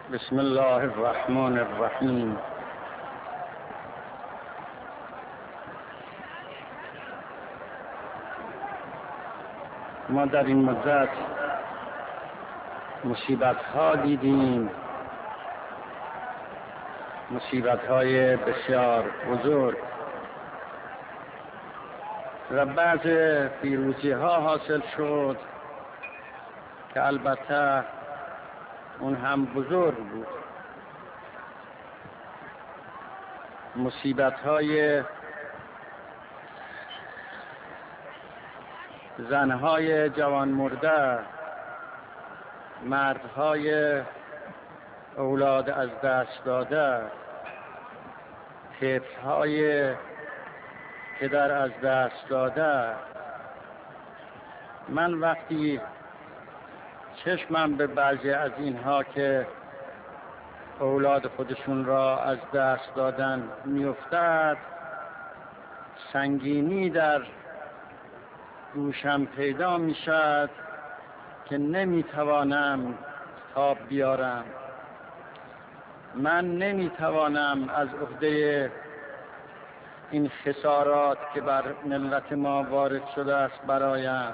بسم الله الرحمن الرحیم. ما در این مدت مصیبت‌ها دیدیم، مصیبت‌های بسیار بزرگ و بعض پیروزی‌ها حاصل شد که البته اون هم بزرگ بود. مصیبت‌های زنهای جوان مرده، مردهای اولاد از دست داده، طفل‌های پدر از دست داده. من وقتی چشمم به بعضی از اینها که اولاد خودشون را از دست دادن میافتد، سنگینی در دوشم پیدا میشد که نمیتوانم تاب بیارم. من نمیتوانم از عهده این خسارات که بر ملت ما وارد شده است برایم.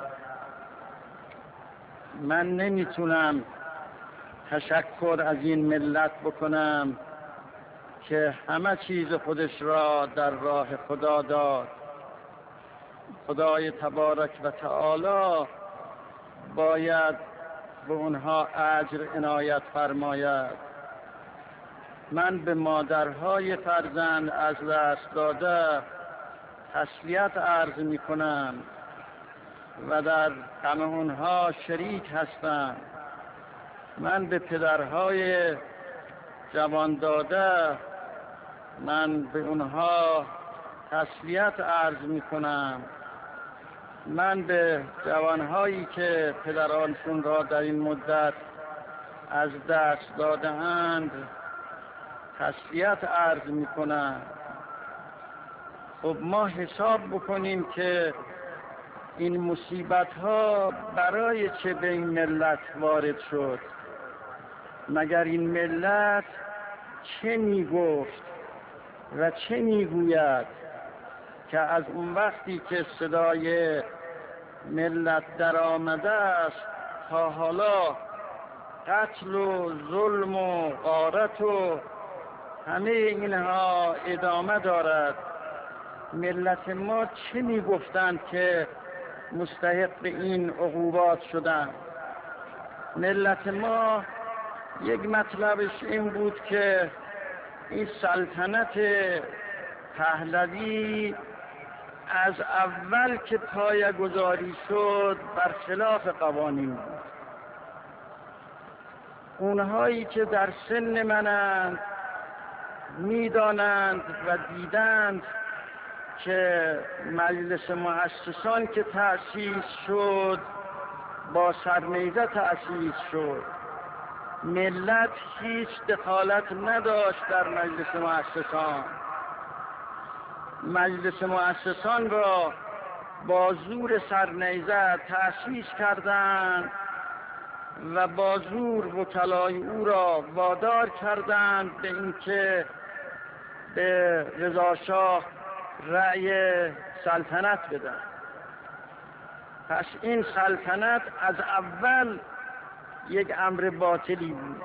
من نمیتونم تشکر از این ملت بکنم که همه چیز خودش را در راه خدا داد. خدای تبارک و تعالی باید به اونها اجر عنایت فرماید. من به مادرهای فرزند از دست داده تسلیت عرض می کنم و در غم اونها شریک هستم. من به پدرهای جوان داده، من به اونها تسلیت عرض می کنم. من به جوانهایی که پدرانشون را در این مدت از دست داده‌اند تسلیت عرض می کنم. خب ما حساب بکنیم که این مصیبت ها برای چه به این ملت وارد شد. مگر این ملت چه می گفت و چه می گوید که از اون وقتی که صدای ملت در آمده است تا حالا قتل و ظلم و غارت و همه اینها ادامه دارد. ملت ما چه می گفتند که مستحق این عقوبات شدند؟ ملت ما یک مطلبش این بود که این سلطنت پهلوی از اول که پایه‌گذاری شد برخلاف قوانین بود. اونهایی که در سن منند میدانند و دیدند که مجلس مؤسسان که تأسیس شد با سرنیزه تأسیس شد. ملت هیچ دخالت نداشت در مجلس مؤسسان. مجلس مؤسسان را با زور سرنیزه تأسیس کردند و با زور وکلای او را وادار کردند به اینکه به رضا شاه رأی سلطنت بدن. پس این سلطنت از اول یک امر باطلی بود،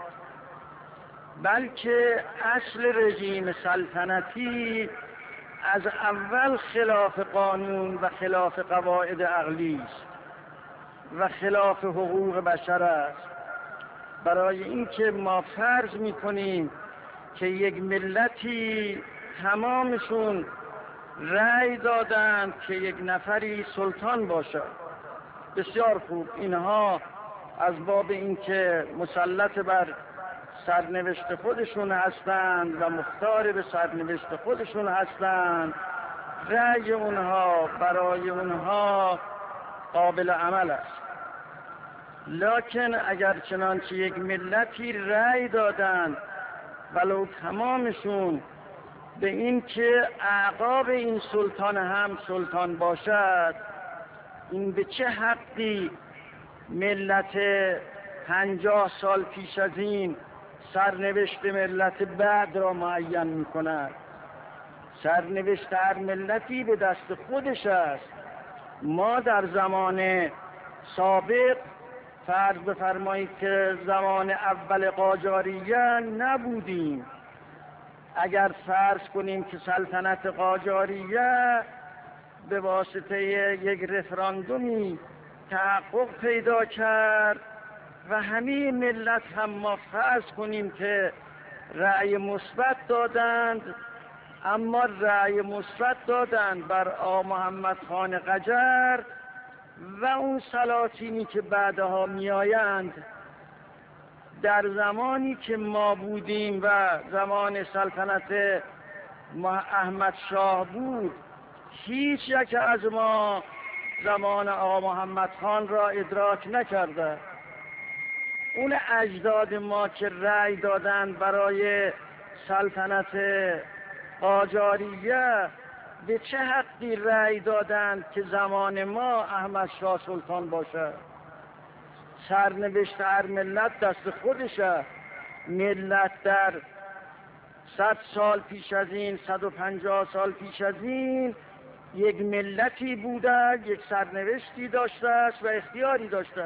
بلکه اصل رژیم سلطنتی از اول خلاف قانون و خلاف قواعد عقلی است و خلاف حقوق بشر است. برای اینکه ما فرض می‌کنیم که یک ملتی تمامشون رأی دادند که یک نفری سلطان باشد، بسیار خوب، اینها از باب اینکه مسلط بر سرنوشت خودشون هستند و مختار به سرنوشت خودشون هستند، رأی اونها برای اونها قابل عمل است. لکن اگر چنانچه یک ملتی رأی دادند ولو تمامشون به این که اعقاب این سلطان هم سلطان باشد، این به چه حقی ملت 50 سال پیش از این سرنوشت ملت بعد را معین می‌کند. سرنوشت هر ملتی به دست خودش است. ما در زمان سابق فرض بفرمایید که زمان اول قاجاریه نبودیم. اگر فرض کنیم که سلطنت قاجاریه به واسطه یک رفراندومی تحقق پیدا کرد و همه ملت هم ما فرض کنیم که رأی مثبت دادند، اما رأی مثبت دادند بر آقا محمد خان قجر و اون سلاطینی که بعدها میآیند. در زمانی که ما بودیم و زمان سلطنت احمد شاه بود، هیچ یک از ما زمان آقا محمد خان را ادراک نکرده. اون اجداد ما که رأی دادند برای سلطنت قاجاریه به چه حقی رأی دادند که زمان ما احمد شاه سلطان باشد؟ سرنوشت هر ملت دست خودشه. ملت در 100 سال پیش از این، 150 سال پیش از این یک ملتی بوده، یک سرنوشتی داشته است و اختیاری داشته،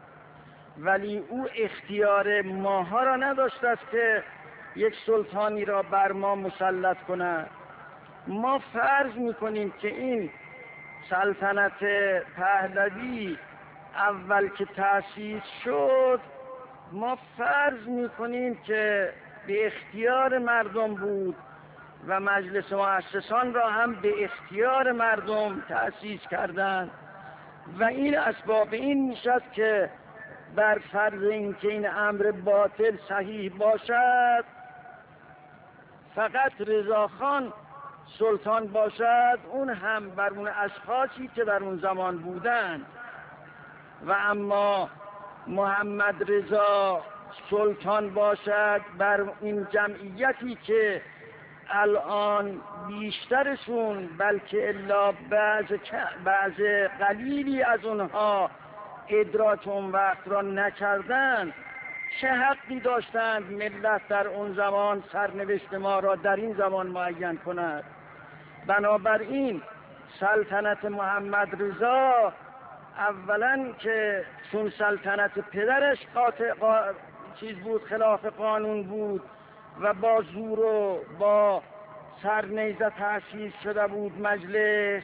ولی او اختیار ماها را نداشته است که یک سلطانی را بر ما مسلط کند. ما فرض میکنیم که این سلطنت پهلوی اول که تأسیس شد، ما فرض میکنیم که به اختیار مردم بود و مجلس مؤسسان را هم به اختیار مردم تأسیس کردند و این اسباب این میشد که بر فرض اینکه این امر باطل صحیح باشد، فقط رضاخان سلطان باشد، اون هم بر اون اشخاصی که در اون زمان بودند، و اما محمد رضا سلطان باشد بر این جمعیتی که الان بیشترشون، بلکه الا بعض قلیلی از اونها ادراک اون وقت را نکردند، چه حقی داشتند ملت در اون زمان سرنوشت ما را در این زمان معین کند؟ بنابراین سلطنت محمد رضا اولا که چون سلطنت پدرش چیز بود، خلاف قانون بود و با زور و با سرنیزه تأسیس شده بود، مجلس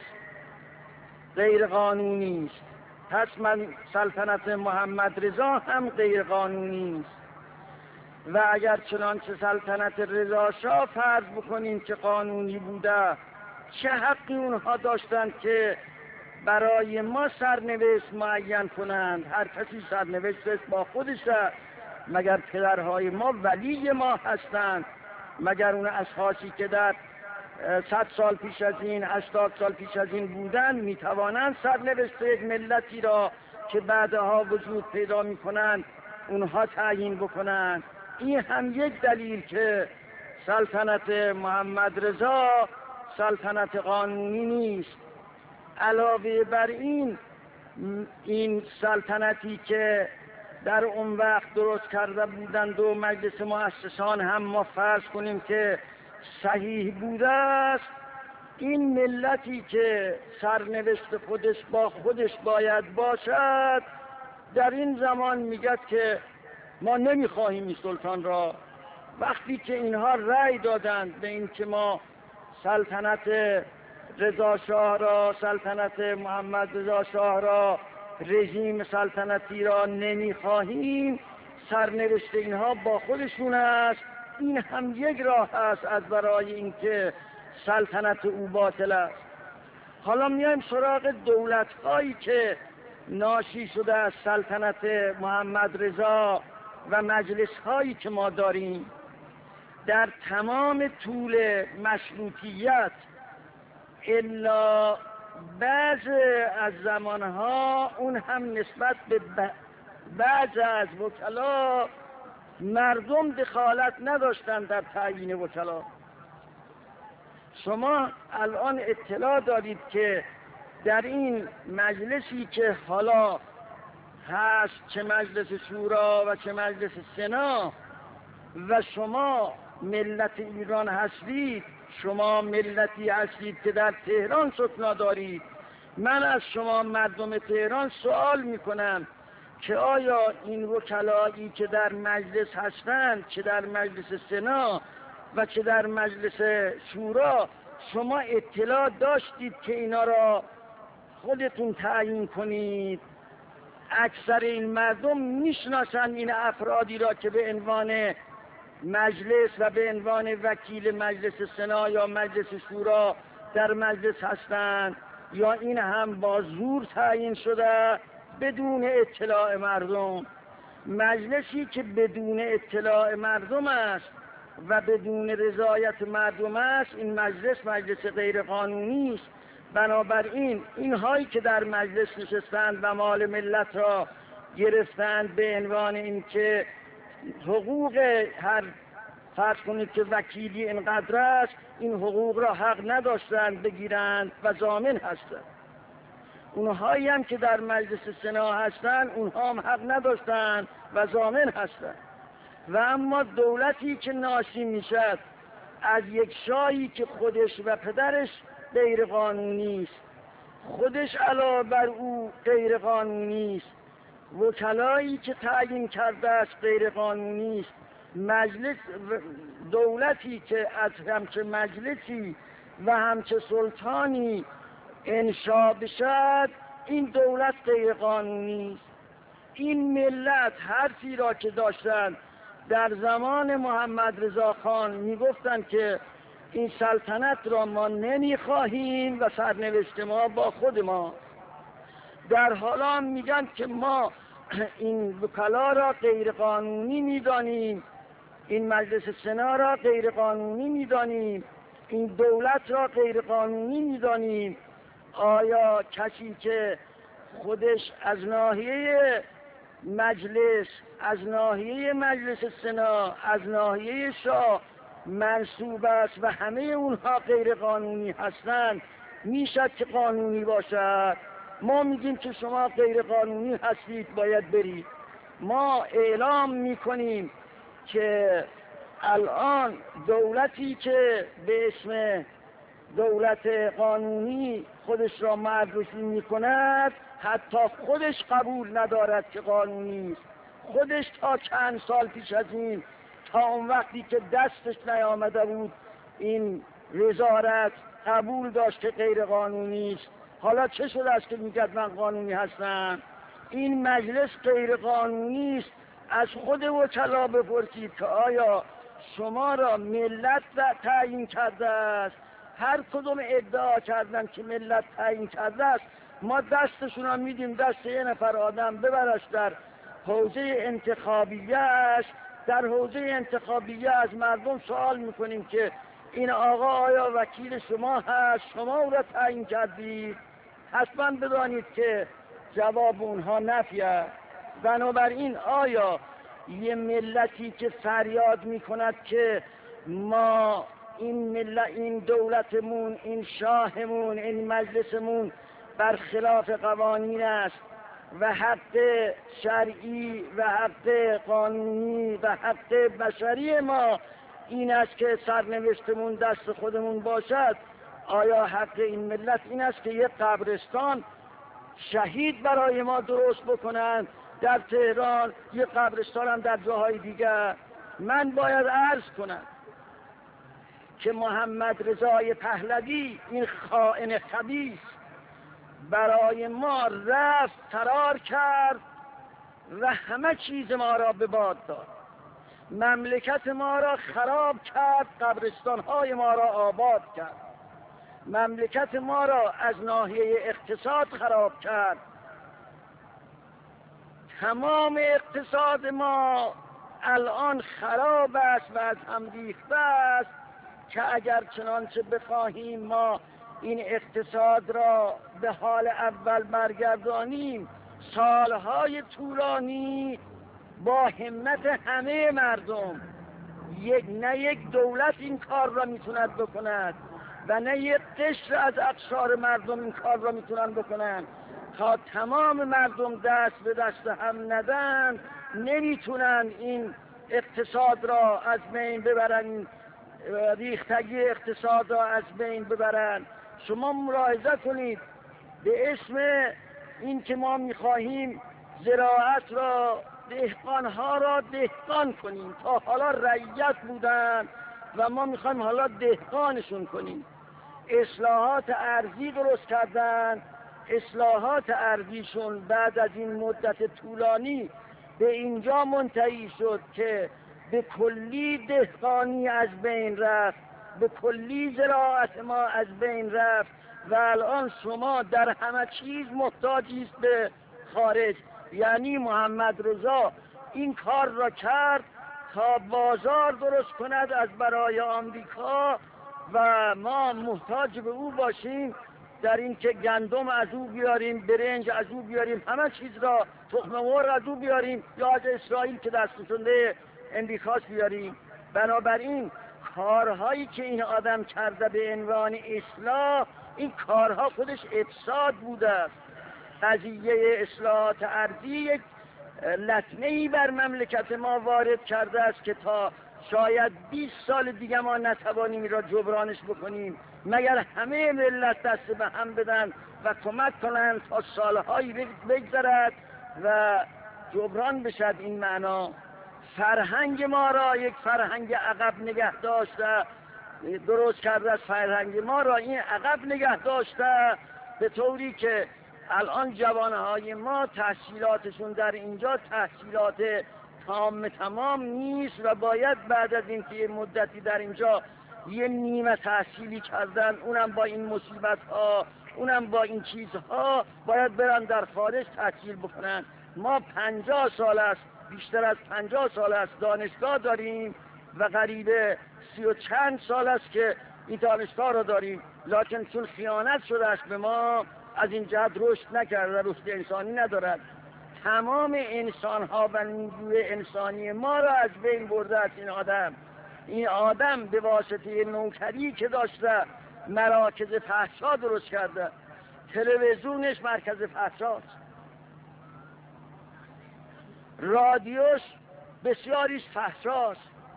غیر قانونی است. پس سلطنت محمد رضا هم غیر قانونی است. و اگر چنانچه سلطنت رضا شاه فرض بکنیم که قانونی بوده، چه حقی اونها داشتند که برای ما سرنوشت معین کنند؟ هر کسی سرنوشتش با خودشه. مگر پدرهای ما ولی ما هستند؟ مگر اون اشخاصی که در 100 سال پیش از این، 80 سال پیش از این بودن میتوانند سرنوشت یک ملتی را که بعدها وجود پیدا میکنند اونها تعیین بکنند؟ این هم یک دلیل که سلطنت محمد رضا سلطنت قانونی نیست. علاوه بر این سلطنتی که در اون وقت درست کرده بودند و مجلس مؤسسان هم ما فرض کنیم که صحیح بوده است، این ملتی که سرنوشت خودش با خودش باید باشد در این زمان میگه که ما نمیخواهیم این سلطان را. وقتی که اینها رأی دادند به این که ما سلطنت رضا شاه را، سلطنت محمد رضا شاه را، رژیم سلطنتی را نمیخواهیم، سرنوشت اینها با خودشون است. این هم یک راه است از برای اینکه سلطنت او باطل است. حالا میایم سراغ دولت‌هایی که ناشی شده از سلطنت محمد رضا و مجلس‌هایی که ما داریم. در تمام طول مشروطیت الا بعض از زمانها، اون هم نسبت به بعض از وکلا، مردم دخالت نداشتند در تعیین وکلا. شما الان اطلاع دارید که در این مجلسی که حالا هست، چه مجلس شورا و چه مجلس سنا، و شما ملت ایران هستید، شما ملتی هستید که در تهران سکنا دارید. من از شما مردم تهران سوال میکنم که آیا این وکلایی که در مجلس هستند، چه در مجلس سنا و چه در مجلس شورا، شما اطلاع داشتید که اینا را خودتون تعیین کنید؟ اکثر این مردم میشناسند این افرادی را که به عنوان مجلس و به عنوان وکیل مجلس سنا یا مجلس شورا در مجلس هستند، یا این هم با زور تعیین شده بدون اطلاع مردم. مجلسی که بدون اطلاع مردم است و بدون رضایت مردم است، این مجلس غیر قانونی است. بنابراین اینهایی که در مجلس نشستند و مال ملت را گرفتند به عنوان اینکه حقوق هر فرض کنید که وکیلی اینقدر است، این حقوق را حق نداشتند بگیرند و ضامن هستند. اونهایی هم که در مجلس سنا هستند، اونها هم حق نداشتند و ضامن هستند. و اما دولتی که ناشی میشد از یک شاهی که خودش و پدرش غیر قانونی است، خودش علاوه بر او غیر قانونی است، وکلایی که تعیین کرده است غیر قانونی است، مجلس دولتی که از همچه مجلسی و همچه سلطانی انشا بشد، این دولت غیر قانونی است. این ملت حرفی را که داشتند در زمان محمد رضا خان میگفتند که این سلطنت را ما نمیخواهیم و سرنوشت ما با خود ما، در حالا میگن که ما این وکلا را غیر قانونی میدانیم، این مجلس سنا را غیر قانونی میدانیم، این دولت را غیر قانونی میدانیم. آیا کسی که خودش از ناحیه مجلس، از ناحیه مجلس سنا، از ناحیه شاه منصوب است و همه اونها غیر قانونی هستند، میشد که قانونی باشد؟ ما میگیم که شما غیر قانونی هستید، باید برید. ما اعلام میکنیم که الان دولتی که به اسم دولت قانونی خودش را معرفی میکند، حتی خودش قبول ندارد که قانونی است. خودش تا چند سال پیش از این، تا اون وقتی که دستش نیامده بود این وزارت، قبول داشت که غیر قانونی است. حالا چه شده است که میگد من قانونی هستم؟ این مجلس غیر قانونی است. از خود وکلا بپرسید که آیا شما را ملت تعیین کرده است؟ هر کدوم ادعا کردن که ملت تعیین کرده است. ما دستشون را میدیم دست یه نفر آدم ببرش در حوزه انتخابیه‌اش. در حوزه انتخابیه از مردم سوال میکنیم که این آقا آیا وکیل شما هست؟ شما او را تعیین کردید؟ حتما بدانید که جواب اونها نفی است. بنابراین آیا یه ملتی که فریاد میکند که ما این دولتمون، این شاهمون، این مجلسمون برخلاف قوانین است و حق شرعی و حق قانونی و حق بشری ما این است که سرنوشتمون دست خودمون باشد، آیا حق این ملت این است که یک قبرستان شهید برای ما درست بکنند در تهران، یک قبرستان هم در جاهای دیگر؟ من باید عرض کنم که محمد رضای پهلوی، این خائن خبیث، برای ما رفت فرار کرد و همه چیز ما را به باد داد. مملکت ما را خراب کرد، قبرستان‌های ما را آباد کرد. مملکت ما را از ناحیه اقتصاد خراب کرد. تمام اقتصاد ما الان خراب است و از هم ریخته است که اگر چنانچه بخواهیم ما این اقتصاد را به حال اول برگردانیم، سالهای طولانی با همت همه مردم، نه یک دولت این کار را میتوند بکند و نه یک قشر از اقشار مردم این کار را میتونن بکنن. تا تمام مردم دست به دست هم ندن، نمیتونن این اقتصاد را از بین ببرن، ریختگی اقتصاد را از بین ببرن. شما ملاحظه کنید به اسم این که ما میخواهیم زراعت را، دهقانها را دهقان کنیم، تا حالا رعیت بودن و ما میخوایم حالا دهقانشون کنیم. اصلاحات ارضی درست کردن، اصلاحات ارضیشون بعد از این مدت طولانی به اینجا منتهی شد که به کلی دهقانی از بین رفت، به کلی زراعت ما از بین رفت و الان شما در همه چیز محتاجید به خارج. یعنی محمد رضا این کار را کرد تا بازار درست کند از برای آمریکا و ما محتاج به او باشیم در این که گندم از او بیاریم، برنج از او بیاریم، همه چیز را، تخم مرغ از او بیاریم یا از اسرائیل که دستشونده امریکاست بیاریم. بنابراین کارهایی که این آدم کرده به عنوان اصلاح، این کارها خودش افساد بوده است. قضیه اصلاحات ارضی یک لطمه‌ای بر مملکت ما وارد کرده است که تا شاید 20 سال دیگه ما نتوانیم را جبرانش بکنیم مگر همه ملت دست به هم بدن و کمک کنند تا سالهایی بگذرد و جبران بشد. این معنا فرهنگ ما را یک فرهنگ عقب نگه داشته، درست کرده است. فرهنگ ما را این عقب نگه داشته به طوری که الان جوانهای ما تحصیلاتشون در اینجا تحصیلات تمام نیست و باید بعد از این که مدتی در اینجا یه نیمه تحصیلی کردن، اونم با این مصیبت ها، اونم با این چیزها، باید برن در خارج تحصیل بکنن. ما 50 سال است، بیشتر از 50 سال است دانشگاه داریم و قریب 30 و چند سال است که این دانشگاه را داریم، لکن چون خیانت شده است به ما از این جهت رشد نکرده، رشد انسانی ندارد. تمام انسان ها و نیروی انسانی ما را از بین برده است این آدم به واسطه نوکری که داشته مراکز فحشا درست کرده. تلویزیونش مرکز فحشاست، رادیوش بسیاریش فحشاست،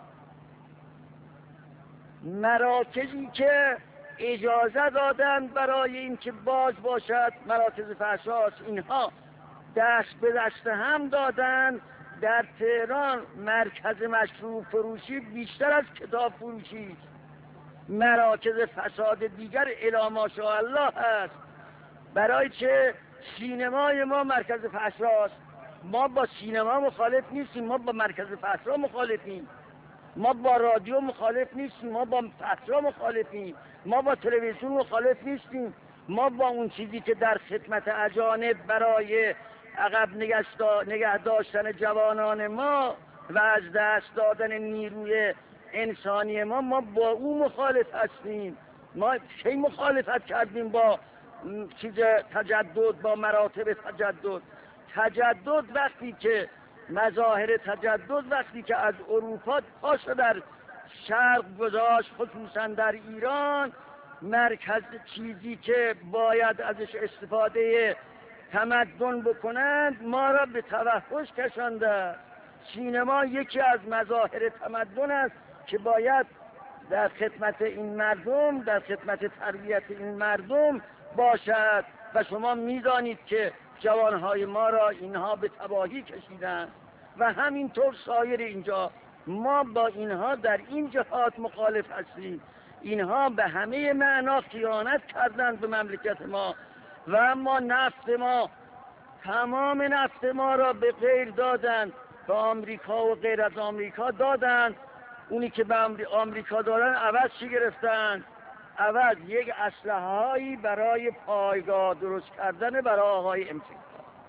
مراکزی که اجازه دادن برای این که باز باشد مراکز فحشاست، اینها دست به دست هم دادن. در تهران مرکز مشروب فروشی بیشتر از کتاب فروشی، مراکز فساد دیگر الی ماشاءالله هست. برای چه؟ سینمای ما مرکز فحشاست. ما با سینما مخالف نیستیم، ما با مرکز فحشا مخالفیم. ما با رادیو مخالف نیستیم، ما با فحشا مخالفیم. ما با تلویزیون مخالف نیستیم. ما با اون چیزی که در خدمت اجانب برای عقب نگه داشتن جوانان ما و از دست دادن نیروی انسانی ما با اون مخالف هستیم. ما کی مخالفت کردیم با چیز تجدد، با مراتب تجدد وقتی که مظاهر تجدد وقتی که از اروپا پاشو در شرق گذاشت، خصوصا در ایران، مرکز چیزی که باید ازش استفاده تمدن بکنند ما را به توحش کشانده. سینما یکی از مظاهر تمدن است که باید در خدمت این مردم، در خدمت تربیت این مردم باشد و شما میدانید که جوانهای ما را اینها به تباهی کشیدند و همینطور سایر اینجا. ما با اینها در این جهات مخالف هستیم. اینها به همه معنا خیانت کردند به مملکت ما و اما نفت ما، تمام نفت ما را به غیر دادند، به آمریکا و غیر از آمریکا دادند. اونی که به آمریکا دادن عوض چی گرفتند؟ عوض یک اسلحه‌ای برای پایگاه درست کردن برای آقای امریکا.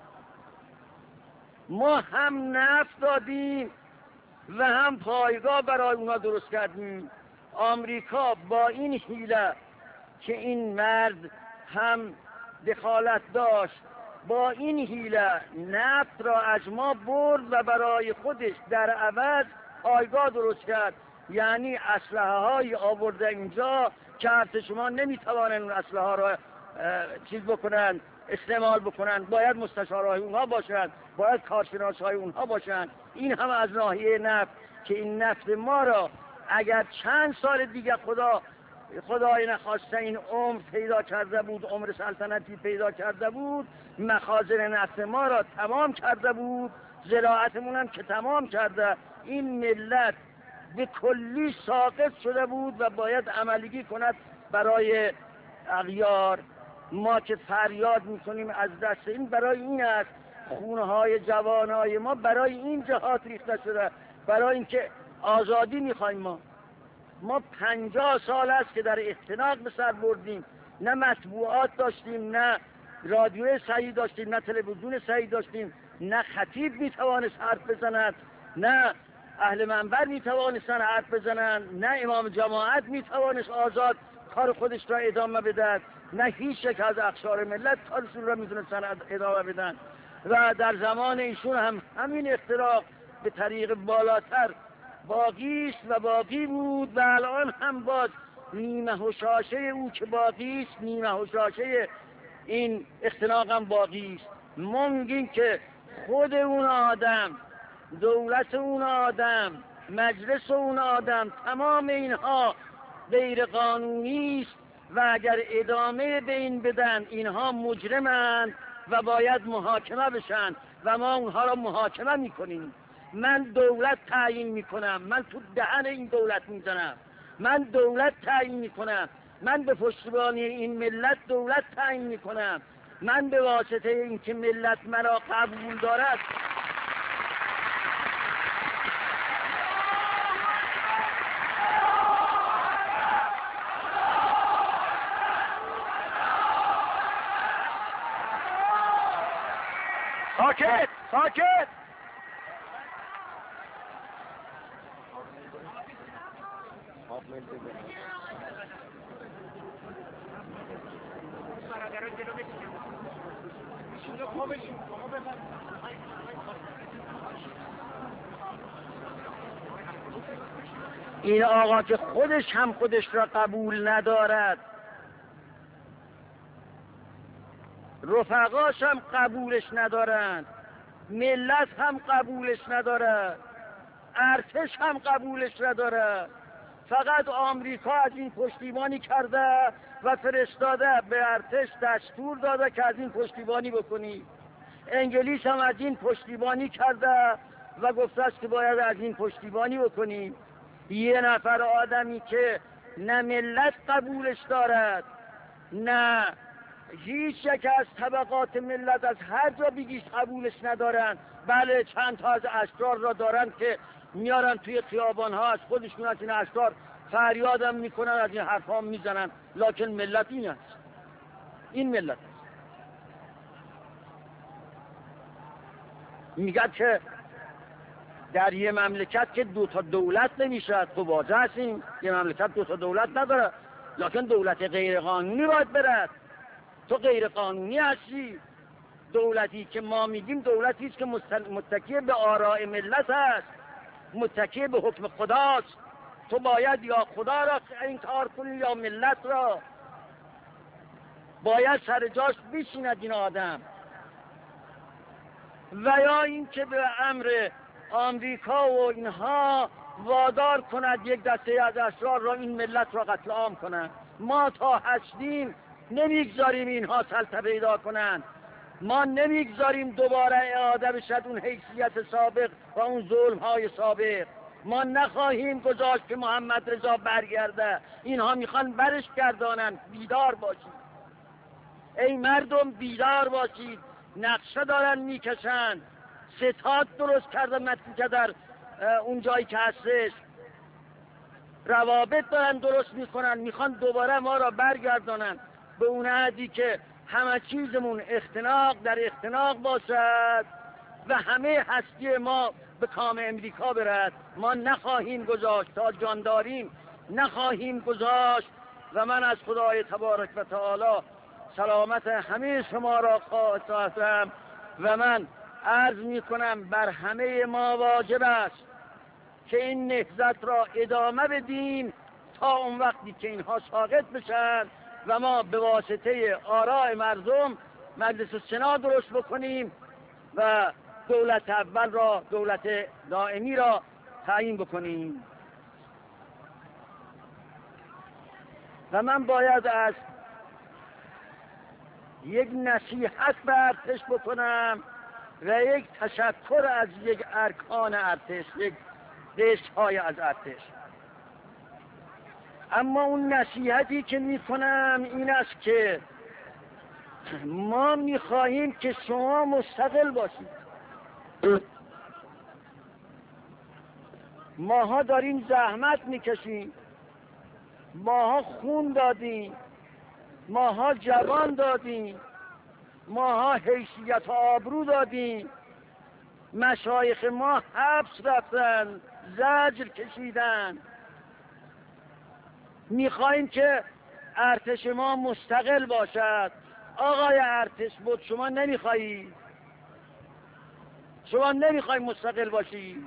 ما هم نفت دادیم و هم پایگاه برای اونا درست کردیم. آمریکا با این حیله که این مرد هم دخالت داشت، با این حیله نفت را از ما برد و برای خودش در عوض پایگاه درست کرد. یعنی اسلحه های آورده اینجا که شما نمیتوانند اون اسلحه ها را چیز بکنند، استعمال بکنند. باید مستشارهای اونها باشند، باید کارشناسهای اونها باشند. این هم از ناحیه نفت که این نفت ما را اگر چند سال دیگه خدای نخواسته این عمر پیدا کرده بود، عمر سلطنتی پیدا کرده بود، مخازن نفت ما را تمام کرده بود، زراعتمون هم که تمام کرده، این ملت به کلی ساقط شده بود و باید عملگی کند برای اغیار. ما که فریاد میکنیم از دست این، برای این است خونهای جوانای ما برای این جهات ریخته شده، برای اینکه آزادی میخوایم. ما 50 سال است که در اختناق به سر بردیم، نه مطبوعات داشتیم، نه رادیو صحیح داشتیم، نه تلویزیون صحیح داشتیم، نه خطیب میتوانست حرف بزند، نه اهل منبر میتوانستن حرف بزنند، نه امام جماعت میتوانست آزاد کار خودش را ادامه بدهد، نه هیچ یک از اقشار ملت کارشون را میتونستن ادامه بدن. و در زمان ایشون هم همین اختراق به طریق بالاتر باقی است و باقی بود و الان هم باز نیمه هشاشه او که باقی است، نیمه هشاشه این اختراق هم باقی است. ممکن که خود اون آدم، دولت اون آدم، مجلس اون آدم، تمام اینها غیر قانونی است و اگر ادامه به این بدن اینها مجرمند و باید محاکمه بشن و ما اونها را محاکمه میکنیم. من دولت تعیین میکنم، من تو دهن این دولت میزنم، من دولت تعیین میکنم، من به پشتیبانی این ملت دولت تعیین میکنم، من به واسطه اینکه ملت مرا قبول دارد ساکت ساکت این آقا که خودش هم خودش را قبول ندارد، رفقاش هم قبولش ندارند، ملت هم قبولش ندارد، ارتش هم قبولش ندارد. فقط آمریکا از این پشتیبانی کرده و فرستاده به ارتش دستور داده که از این پشتیبانی بکنی. انگلیس هم از این پشتیبانی کرده و گفته است که باید از این پشتیبانی بکنی. یه نفر آدمی که نه ملت قبولش دارد، نه هیچ یک از طبقات ملت از هر جا بگیش قبولش ندارن. بله چند تا از اشرار را دارن که میارن توی خیابان ها، از خودشون از این اشرار فریادم میکنن، از این حرف ها میزنن، لکن ملت این است، این ملت است. میگه که در یه مملکت که 2 تا دولت نمیشه، تو واضح هستیم یه مملکت 2 تا دولت نداره، لکن دولت غیر قانونی باید برد. تو غیر قانونی هستی. دولتی که ما میگیم دولتی است که متکی به آراء ملت است، متکی به حکم خداست. تو باید یا خدا را انکار کنی یا ملت را. باید سر جاش بشیند این آدم، و یا این که به امر آمریکا و اینها وادار کند یک دسته از اشرار را این ملت را قتل عام کنند. ما تا هستیم نمیگذاریم اینها سلطه پیدا کنند. ما نمیگذاریم دوباره اعاده بشد اون حیثیت سابق و اون ظلم های سابق. ما نخواهیم گذاشت که محمد رضا برگرده. اینها میخوان برش گردانن. بیدار باشید ای مردم، بیدار باشید. نقشه دارن میکشن، ستاد درست کرده مکه در اون جایی که هستش، روابط دارن درست میکنن، میخوان دوباره ما را برگردانن به اون عهدی که همه چیزمون اختناق در اختناق باشد و همه هستی ما به کام امریکا برد. ما نخواهیم گذاشت، تا جان داریم نخواهیم گذاشت. و من از خدای تبارک و تعالی سلامت همه شما را خواستم و من عرض میکنم بر همه ما واجب است که این نهضت را ادامه بدیم تا اون وقتی که اینها ساقط بشن و ما به واسطه آراء مردم مجلس سنا درست بکنیم و دولت اول را، دولت دائمی را تعیین بکنیم. و من باید از یک نصیحت به ارتش بکنم و یک تشکر از یک ارکان ارتش، یک دشت‌های از ارتش. اما اون نصیحتی که میکنم این است که ما میخواهیم که شما مستقل باشید. ماها داریم زحمت میکشیم، ماها خون دادیم، ماها جوان دادیم، ماها حیثیت و آبرو دادیم، مشایخ ما حبس رفتن، زجر کشیدن. میخوایم که ارتش ما مستقل باشد. آقای ارتش بود، شما نمیخواهی؟ شما نمیخوای مستقل باشی؟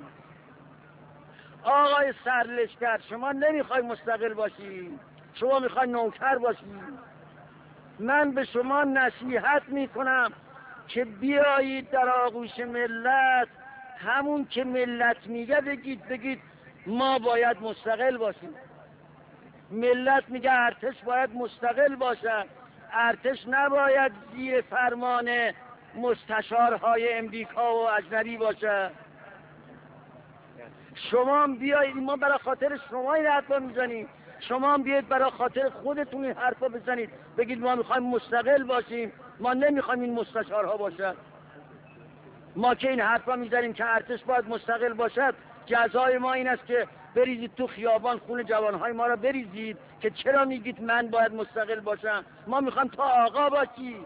آقای سرلشکر، شما نمیخوای مستقل باشی؟ شما میخوای نوکر باشی؟ من به شما نصیحت میکنم که بیایید در آغوش ملت، همون که ملت میگه بگید ما باید مستقل باشیم. ملت میگه ارتش باید مستقل باشد، ارتش نباید زیر فرمان مستشارهای امریکا و اجنبی باشد. شما بیایید، ما برای خاطر شما این حرفا میزنیم، شما بیایید برای خاطر خودتون این حرفا بزنید، بگید ما میخوایم مستقل باشیم، ما نمیخوایم این مستشارها باشد. ما که این حرفا میزنیم که ارتش باید مستقل باشد، جزای ما این است که بریزید تو خیابان خون جوانهای ما را بریزید که چرا میگید من باید مستقل باشم. ما میخوایم تا آقا باشی.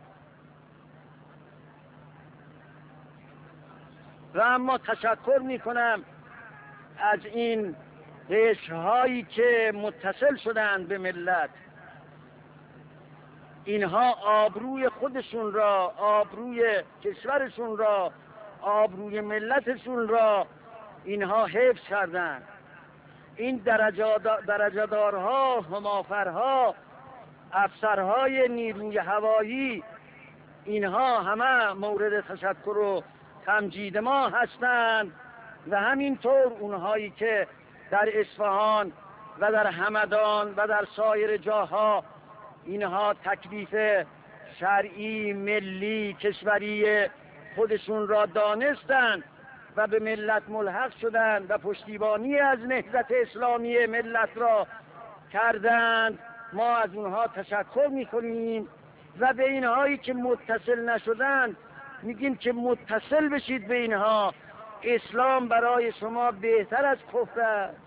و اما تشکر میکنم از این قشرهایی که متصل شدند به ملت. اینها آبروی خودشون را، آبروی کشورشون را، آبروی ملتشون را اینها حفظ کردند. این درجه‌دارها، همافرها، افسرهای نیروی هوایی، اینها همه مورد تشکر و تمجید ما هستند و همینطور اونهایی که در اصفهان و در همدان و در سایر جاها اینها تکلیف شرعی، ملی، کشوری خودشون را دانستند و به ملت ملحق شدند و پشتیبانی از نهضت اسلامی ملت را کردند. ما از اونها تشکر میکنیم و به اینهایی که متصل نشدند میگیم که متصل بشید به اینها. اسلام برای شما بهتر از کفر است،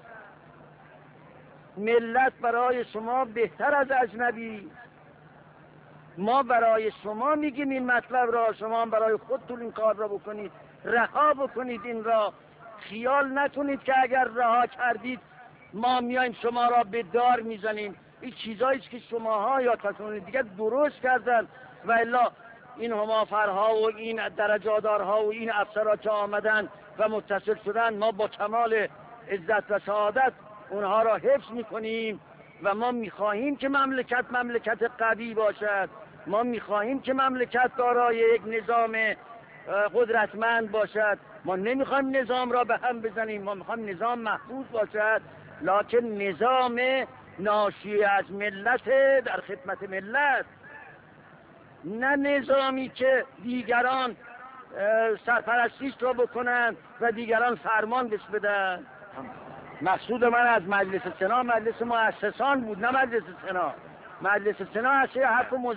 ملت برای شما بهتر از اجنبی. ما برای شما میگیم این مطلب را، شما برای خودتون این کار را بکنید، رها بکنید این را. خیال نکنید که اگر رها کردید ما میایم شما را به دار میزنیم. این چیزایی که شماها یا کسان دیگه درست کردن و الا این همافرها و این درجادارها و این افسرها که آمدن و متصل شدن، ما با کمال عزت و سعادت اونها را حفظ میکنیم و ما میخواهیم که مملکت قوی باشد. ما میخواهیم که مملکت دارای یک نظام قدرتمند باشد. ما نمیخوایم نظام را به هم بزنیم، ما میخوایم نظام محفوظ باشد، لکن نظام ناشی از ملت، در خدمت ملت، نه نظامی که دیگران سرپرستیش را بکنند و دیگران فرمان بهش بدن. مقصود من از مجلس سنا مجلس مؤسسان بود، نه مجلس سنا. مجلس سنا از حرف